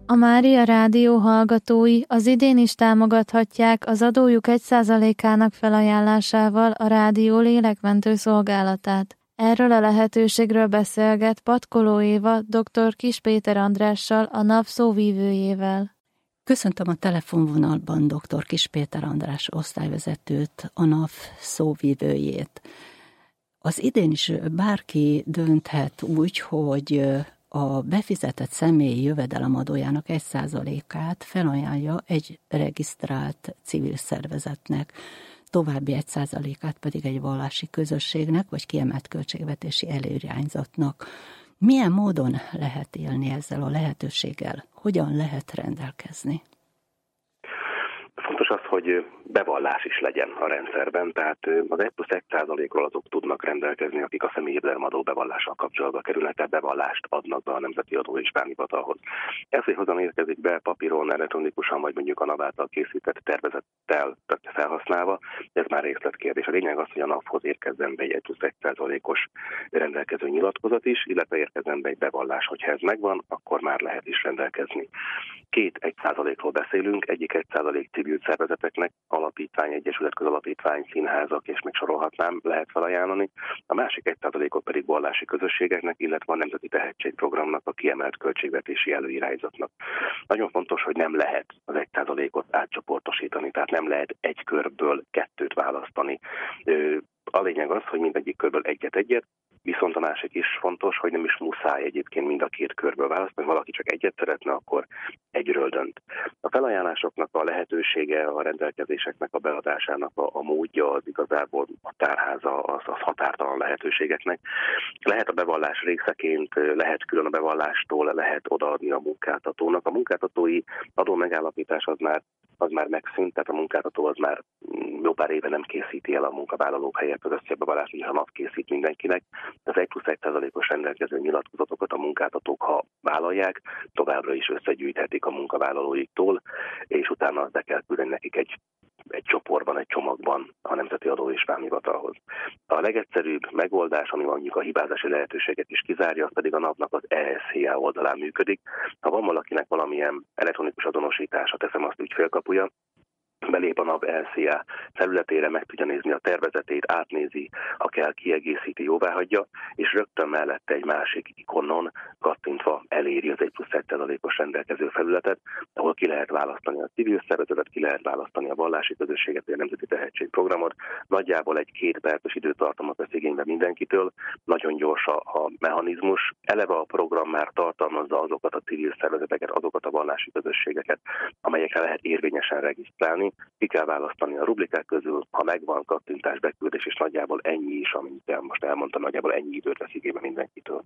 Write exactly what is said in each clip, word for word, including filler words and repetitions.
A Mária Rádió hallgatói az idén is támogathatják az adójuk egy százalékának felajánlásával a rádió lélekmentő szolgálatát. Erről a lehetőségről beszélget Patkoló Éva dr. Kiss Péter Andrással, a NAV szóvívőjével. Köszöntöm a telefonvonalban dr. Kiss Péter András osztályvezetőt, a NAV szóvívőjét. Az idén is bárki dönthet úgy, hogy a befizetett személyi jövedelemadójának egy százalékát felajánlja egy regisztrált civil szervezetnek, további egy százalékát pedig egy vallási közösségnek, vagy kiemelt költségvetési előirányzatnak. Milyen módon lehet élni ezzel a lehetőséggel? Hogyan lehet rendelkezni? Fontos az, hogy bevallás is legyen a rendszerben, tehát az egy plusz egy százalékról azok tudnak rendelkezni, akik a személyi jövedelemadó bevallással kapcsolatba kerülnek, tehát bevallást adnak be a Nemzeti Adó és Vámhivatalhoz. Ez, hogy hogyan érkezik be papíron, elektronikusan, vagy mondjuk a NAV által készített tervezettel felhasználva, ez már részletkérdés. A lényeg az, hogy a NAV-hoz érkezzen be egy egy plusz egy százalékos rendelkező nyilatkozat is, illetve érkezzen be egy bevallás. Hogyha ez megvan, akkor már lehet is rendelkezni. Két egy százalékról beszélünk, egyik egy százalék civil szervezeteknek, alapítvány, egyesület, közalapítvány, színházak, és még sorolhatnám, lehet felajánlani. A másik egy százalékot pedig vallási közösségeknek, illetve a Nemzeti Tehetségprogramnak, a kiemelt költségvetési előirányzatnak. Nagyon fontos, hogy nem lehet az egy százalékot átcsoportosítani, tehát nem lehet egy körből kettőt választani. A lényeg az, hogy mindegyik körből egyet-egyet, viszont a másik is fontos, hogy nem is muszáj egyébként mind a két körből választani, valaki csak egyet szeretne, akkor egyről dönt. A felajánlásoknak a lehetősége, a rendelkezéseknek a beadásának a, a módja az igazából a tárháza, az, az határtalan lehetőségeknek. Lehet a bevallás részeként, lehet külön a bevallástól, lehet odaadni a munkáltatónak. A munkáltatói adó megállapítás az már az már megszűnt, tehát a munkáltató az már jó pár éve nem készíti el a munkavállalók helyett az összebevallást, hogyha NAV készít mindenkinek. Az egy plusz egy százalékos rendelkező nyilatkozatokat a munkáltatók, ha vállalják, továbbra is összegyűjthetik a munkavállalóiktól, és utána azt be kell küldeni nekik egy egy csoportban, egy csomagban a Nemzeti Adó és Vámhivatalhoz. A legegyszerűbb megoldás, ami mondjuk a hibázási lehetőséget is kizárja, az pedig a NAV-nak az E S H A oldalán működik. Ha van valakinek valamilyen elektronikus azonosítása, teszem azt ügyfélkapuja, belép a NAV E S H A felületére, meg tudja nézni a tervezetét, átnézi, ha kell, kiegészíti, jóváhagyja, és rögtön mellette egy másik ikonon kattintva eléri az egy plusz egy százalékos rendelkező felületet, ahol ki lehet választani a civil szervezetet, ki lehet választani a vallási közösséget, vagy a Nemzeti Tehetségprogramot. Nagyjából egy két perces időtartamot vesz igénybe mindenkitől, nagyon gyors a mechanizmus. Eleve a program már tartalmazza azokat a civil szervezeteket, azokat a vallási közösségeket, amelyekre lehet érvényesen regisztrálni. Ki kell választani a rublikák közül, ha megvan kattintás, beküldés, és nagyjából ennyi is, amit most elmondtam, nagyjából ennyi időt vesz igénybe mindenkitől.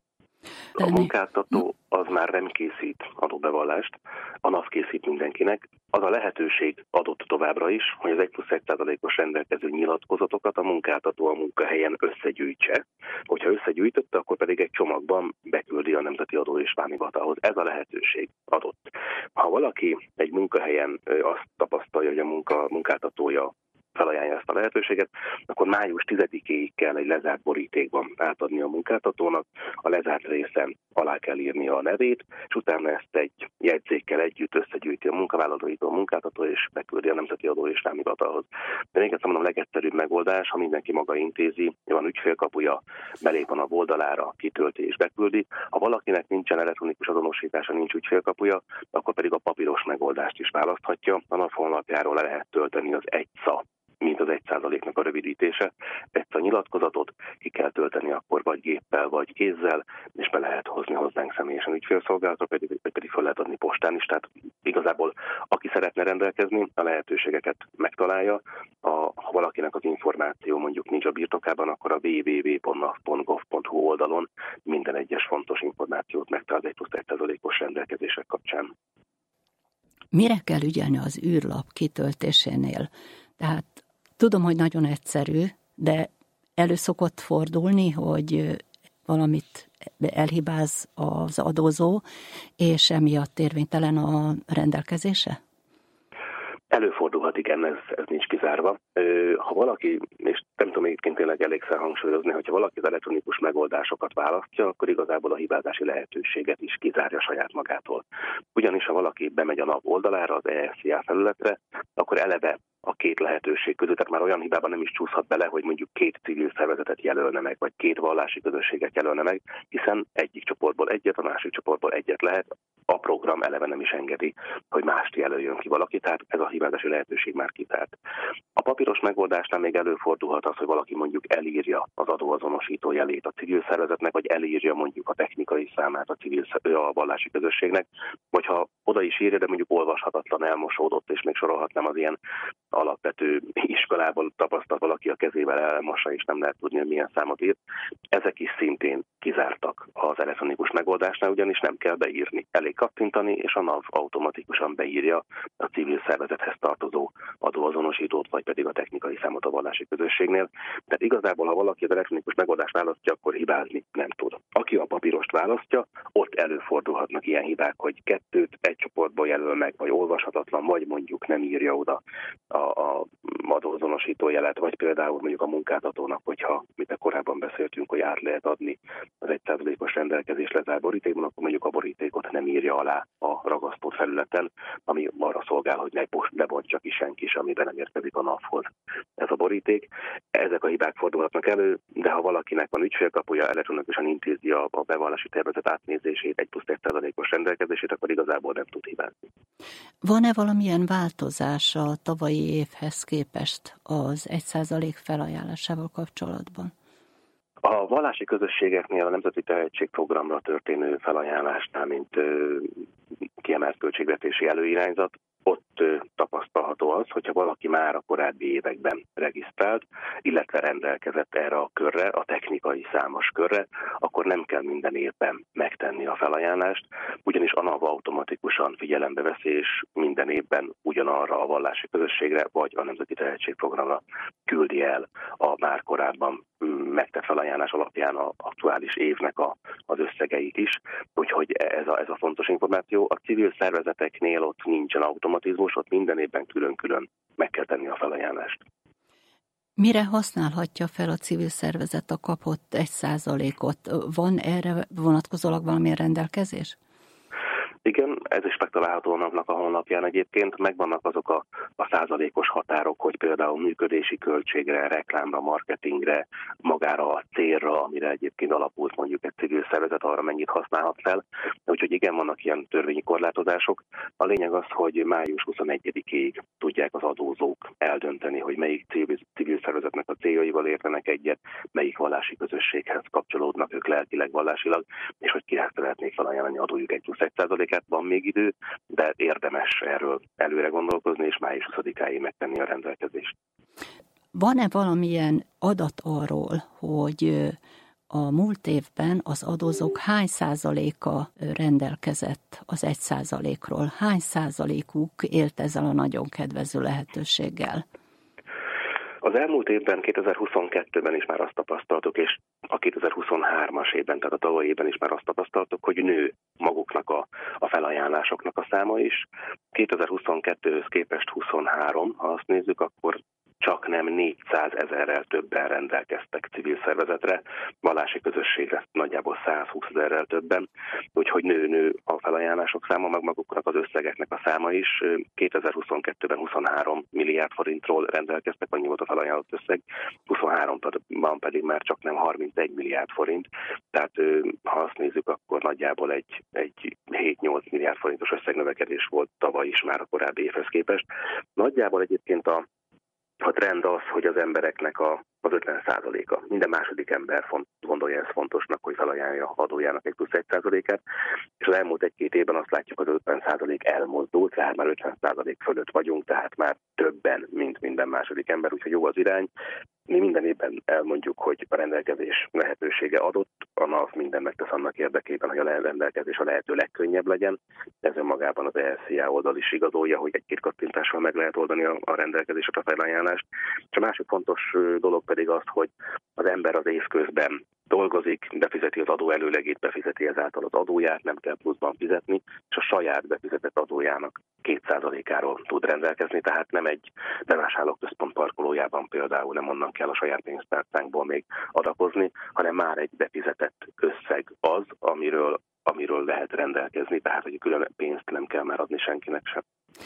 A munkáltató az már nem készít adóbevallást, a NAV készít mindenkinek. Az a lehetőség adott továbbra is, hogy az egy plusz egy százalékos rendelkező nyilatkozatokat a munkáltató a munkahelyen összegyűjtse. Hogyha összegyűjtötte, akkor pedig egy csomagban beküldi a Nemzeti Adó és Vámhivatalhoz. Ez a lehetőség adott. Ha valaki egy munkahelyen azt tapasztalja, hogy a munka, munkáltatója felajánlja ezt a lehetőséget, akkor május tizedikéig kell egy lezárt borítékban átadni a munkáltatónak, a lezárt részen alá kell írni a nevét, és utána ezt egy jegyzékkel együtt összegyűjti a munkavállalóitól a munkáltató, és beküldi a Nemzeti Adó és Vámhivatalhoz. De még egyszer mondom, a legegyszerűbb megoldás, ha mindenki maga intézi, van ügyfélkapuja, belép a NAV oldalára, kitölti és beküldi. Ha valakinek nincsen elektronikus azonosítása, nincs ügyfélkapuja, akkor pedig a papíros megoldást is választhatja. A NAV honlapjáról le lehet tölteni az egy szá, mint az egy százaléknak a rövidítése. Ezt a nyilatkozatot ki kell tölteni akkor vagy géppel, vagy kézzel, és be lehet hozni hozzánk személyesen ügyfélszolgálatra, pedig, pedig fel lehet adni postán is. Tehát igazából aki szeretne rendelkezni, a lehetőségeket megtalálja. A, ha valakinek az információ mondjuk nincs a birtokában, akkor a double-u double-u double-u pont nav pont gov pont hu oldalon minden egyes fontos információt megtalál az egy plusz egy százalékos rendelkezések kapcsán. Mire kell ügyelni az űrlap kitöltésénél? Tehát tudom, hogy nagyon egyszerű, de elő szokott fordulni, hogy valamit elhibáz az adózó, és emiatt érvénytelen a rendelkezése? Előfordulhat, igen, ez, ez nincs kizárva. Ha valaki, és nem tudom egyébként tényleg elégszer hangsúlyozni, hogyha valaki az elektronikus megoldásokat választja, akkor igazából a hibázási lehetőséget is kizárja saját magától. Ugyanis ha valaki bemegy a NAV oldalára, az E S Z I felületre, akkor eleve a két lehetőség között, tehát már olyan hibában nem is csúszhat bele, hogy mondjuk két civil szervezetet jelölne meg, vagy két vallási közösséget jelölne meg, hiszen egyik csoportból egyet, a másik csoportból egyet lehet, a program eleve nem is engedi, hogy mást jelöljön ki valaki, tehát ez a hibázási lehetőség már kitárt. A papíros megoldásnál még előfordulhat az, hogy valaki mondjuk elírja az adóazonosító jelét a civil szervezetnek, vagy elírja mondjuk a technikai számát a civil a vallási közösségnek, vagy ha oda is írja, de mondjuk olvashatatlan, elmosódott, és még sorolhatnám az ilyen alapvető iskolából tapasztalt valaki a kezével elmossa, és nem lehet tudni, hogy milyen számot írt. Ezek is szintén kizártak az elektronikus megoldásnál, ugyanis nem kell beírni. Elég kattintani, és a NAV automatikusan beírja a civil szervezethez tartozó adóazonosítót, vagy pedig a technikai számot a vallási közösségnél. Tehát igazából, ha valaki az elektronikus megoldást választja, akkor hibázni nem tud. Aki a papírost választja, ott előfordulhatnak ilyen hibák, hogy kettőt egy csoportból jelöl meg, vagy olvashatatlan, vagy mondjuk nem írja oda a, a adóazonosító jelet, vagy például mondjuk a munkáltatónak, hogyha, mint korábban beszéltünk, hogy át lehet adni az egy százalékos rendelkezés lezárt borítékban, akkor mondjuk a borítékot nem írja alá a ragasztott felületen, ami arra szolgál, hogy ne, ne bontsa ki senki is, amiben nem érkezik a NAV-hoz ez a boríték. Ezek a hibák fordulhatnak elő, de ha valakinek van ügyfélkapuja, elektronikusan intézi a, a bevallási tervezet átnézését, egy plusz egy százalékos rendelkezését, akkor igazából nem tud hibázni. Van-e valamilyen változás a tavalyi évhez képest az egy százalék felajánlásával kapcsolatban? A vallási közösségeknél a Nemzeti Tehetségprogramra történő felajánlásnál, mint ö, kiemelt költségvetési előirányzat, ott ö, tapasztalható az, hogyha valaki már a korábbi években regisztrált, illetve rendelkezett erre a körre, a technikai számos körre, akkor nem kell minden évben megtenni a felajánlást, ugyanis a NAV automatikusan figyelembe veszi, és minden évben ugyanarra a vallási közösségre, vagy a Nemzeti Tehetségprogramra küldi el a már korábban megtett felajánlás alapján az aktuális évnek a, az összegeit is, úgyhogy ez a, ez a fontos információ. A civil szervezeteknél ott nincsen automatizmus, ott minden évben külön-külön meg kell tenni a felajánlást. Mire használhatja fel a civil szervezet a kapott egy százalékot? Van erre vonatkozólag valamilyen rendelkezés? Igen, ez is megtalálható annak a honlapján egyébként. Megvannak azok a, a százalékos határok, hogy például működési költségre, reklámra, marketingre, magára a célra, amire egyébként alapult mondjuk egy civil szervezet, arra mennyit használhat fel. Úgyhogy igen, vannak ilyen törvényi korlátozások. A lényeg az, hogy május huszonegyedikéig tudják az adózók eldönteni, hogy melyik civil, civil szervezetnek a céljaival értenek egyet, melyik vallási közösséghez kapcsolódnak ők lelkileg, vallásilag, és hogy kihez szeretnék felajánlani adójuk egy plusz egy százalékát. Van még idő, de érdemes erről előre gondolkozni, és május huszadikáig megtenni a rendelkezést. Van-e valamilyen adat arról, hogy a múlt évben az adózók hány százaléka rendelkezett az egy százalékról? Hány százalékuk élt ezzel a nagyon kedvező lehetőséggel? Az elmúlt évben, kétezer-huszonkettőben is már azt tapasztaltuk, és a kétezer-huszonhármas évben, tehát a tavalyi évben is már azt tapasztaltuk, hogy nő maguknak a, a felajánlásoknak a száma is. kétezer-huszonkettőhöz képest huszonhárom, ha azt nézzük, akkor csak nem négyszázezerrel többen rendelkeztek civil szervezetre, vallási közösségre nagyjából százhúszezerrel többen, úgyhogy nő-nő a felajánlások száma, meg maguknak az összegeknek a száma is. kétezer-huszonkettőben huszonhárom milliárd forintról rendelkeztek, annyi volt a felajánlott összeg, huszonháromban pedig már csak nem harmincegy milliárd forint, tehát ha azt nézzük, akkor nagyjából egy, egy hét-nyolc milliárd forintos összegnövekedés volt tavaly is már a korábbi évhez képest. Nagyjából egyébként a A trend az, hogy az embereknek a, az ötven százaléka, minden második ember font, gondolja ezt fontosnak, hogy felajánlja adójának egy plusz egy százalékát, és az elmúlt egy-két évben azt látjuk, hogy az ötven százalék elmozdult, tehát már ötven százalék fölött vagyunk, tehát már többen, mint minden második ember, úgyhogy jó az irány. Mi minden évben elmondjuk, hogy a rendelkezés lehetősége adott, a NAV minden megtesz annak érdekében, hogy a rendelkezés a lehető legkönnyebb legyen. Ez önmagában az E S Z I oldal is igazolja, hogy egy-két kattintással meg lehet oldani a, a rendelkezést, a felajánlást. És a másik fontos dolog pedig az, hogy az ember az év közben dolgozik, befizeti az adó előlegét, befizeti ezáltal az adóját, nem kell pluszban fizetni, és a saját befizetett adójának két százalékáról tud rendelkezni, tehát nem egy bevásárlóközpont parkolójában például nem onnan kell a saját pénztárcánkból még adakozni, hanem már egy befizetett összeg az, amiről, amiről lehet rendelkezni, tehát hogy külön pénzt nem kell már adni senkinek sem.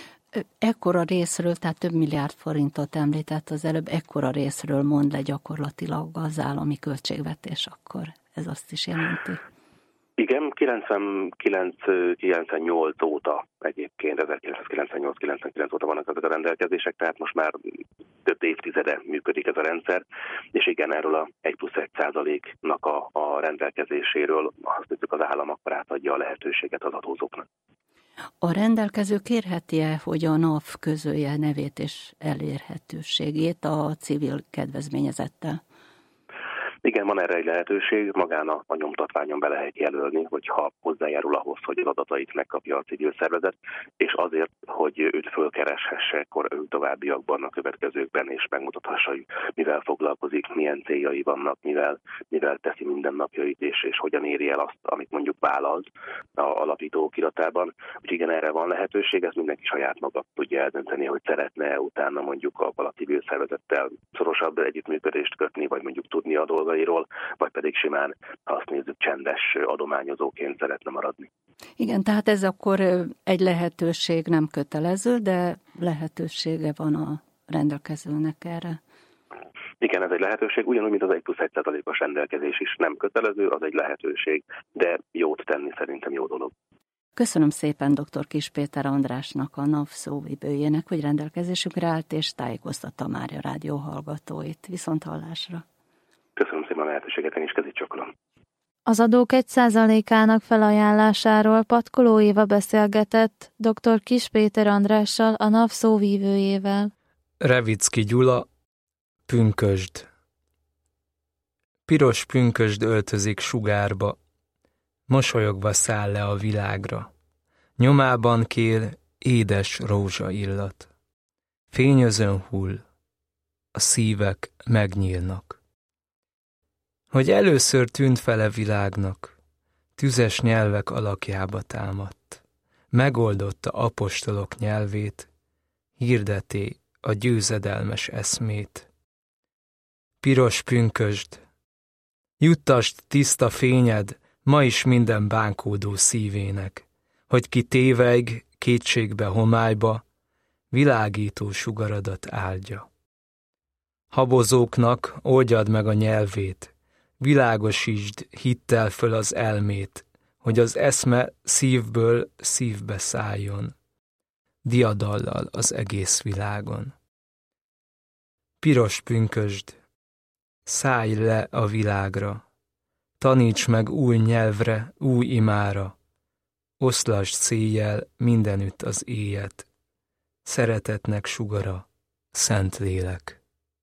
Ekkora részről, tehát több milliárd forintot említett az előbb, ekkora részről mond le gyakorlatilag az állami költségvetés, akkor ez azt is jelenti. Igen, kilencvenkilenc kilencvennyolc óta egyébként, ezerkilencszázkilencvennyolc kilencvenkilenc óta vannak ezek a rendelkezések, tehát most már több évtizede működik ez a rendszer, és igen, erről a egy plusz egy százaléknak a, a rendelkezéséről azt mondjuk az állam akkor átadja a lehetőséget az adózóknak. A rendelkező kérheti-e, hogy a NAV közölje nevét és elérhetőségét a civil kedvezményezettel? Igen, van erre egy lehetőség, magán a, a nyomtatványon be lehet jelölni, hogyha hozzájárul ahhoz, hogy az adatait megkapja a civil szervezet, és azért, hogy őt fölkereshesse, akkor ő továbbiakban, a következőkben, és megmutathassa, hogy mivel foglalkozik, milyen céljai vannak, mivel, mivel teszi mindennapjait, és, és hogyan éri el azt, amit mondjuk vállalt a alapító okiratában. Úgyhogy igen, erre van lehetőség, ezt mindenki saját maga tudja eldönteni, hogy szeretne utána mondjuk a, a civil szervezettel szorosabb együttműködést kötni, vagy mondjuk tudni a dolgait, vagy pedig simán, ha azt nézzük, csendes adományozóként szeretne maradni. Igen, tehát ez akkor egy lehetőség, nem kötelező, de lehetősége van a rendelkezőnek erre. Igen, ez egy lehetőség, ugyanúgy, mint az egy plusz egy százalékos rendelkezés is nem kötelező, az egy lehetőség, de jót tenni szerintem jó dolog. Köszönöm szépen dr. Kiss Péter Andrásnak, a NAV szóvivőjének, hogy rendelkezésükre állt és tájékoztatta már a rádió hallgatóit. Viszont hallásra! Köszönöm szépen a lehetőséget, én is kezét csakolom. Az adók egy százalékának felajánlásáról Patkoló Éva beszélgetett dr. Kiss Péter Andrással, a NAV szóvívőjével. Revicki Gyula, pünkösd. Piros pünkösd öltözik sugárba, mosolyogva száll le a világra. Nyomában kél édes rózsa illat. Fényözön hull, a szívek megnyílnak. Hogy először tűnt fele világnak, tüzes nyelvek alakjába támadt, megoldotta apostolok nyelvét, hirdeti a győzedelmes eszmét. Piros pünkösd, juttasd tiszta fényed ma is minden bánkódó szívének, hogy ki tévejg kétségbe homályba, világító sugaradat áldja. Habozóknak oldjad meg a nyelvét, világosítsd hittel föl az elmét, hogy az eszme szívből szívbe szálljon, diadallal az egész világon. Piros pünkösd, szállj le a világra, taníts meg új nyelvre, új imára, oszlasd széjjel mindenütt az éjet, szeretetnek sugara, Szentlélek.